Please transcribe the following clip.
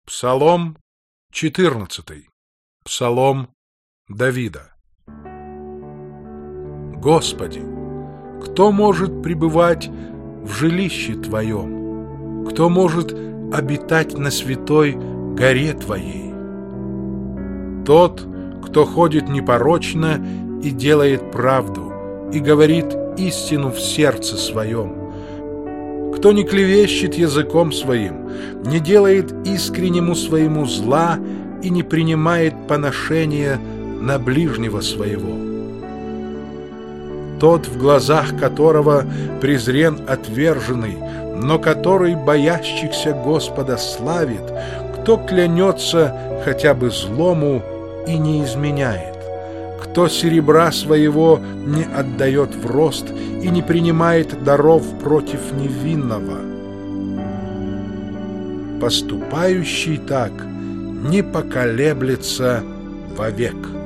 Псалом 14. Псалом Давида. Господи, кто может пребывать в жилище Твоем? Кто может обитать на святой горе Твоей? Тот, кто ходит непорочно и делает правду, и говорит истину в сердце своем, кто не клевещет языком своим, не делает искреннему своему зла и не принимает поношения на ближнего своего. Тот, в глазах которого презрен отверженный, но который боящихся Господа славит, кто клянется хотя бы злому и не изменяет, кто серебра своего не отдает в рост и не принимает даров против невинного. Поступающий так не поколеблется вовек.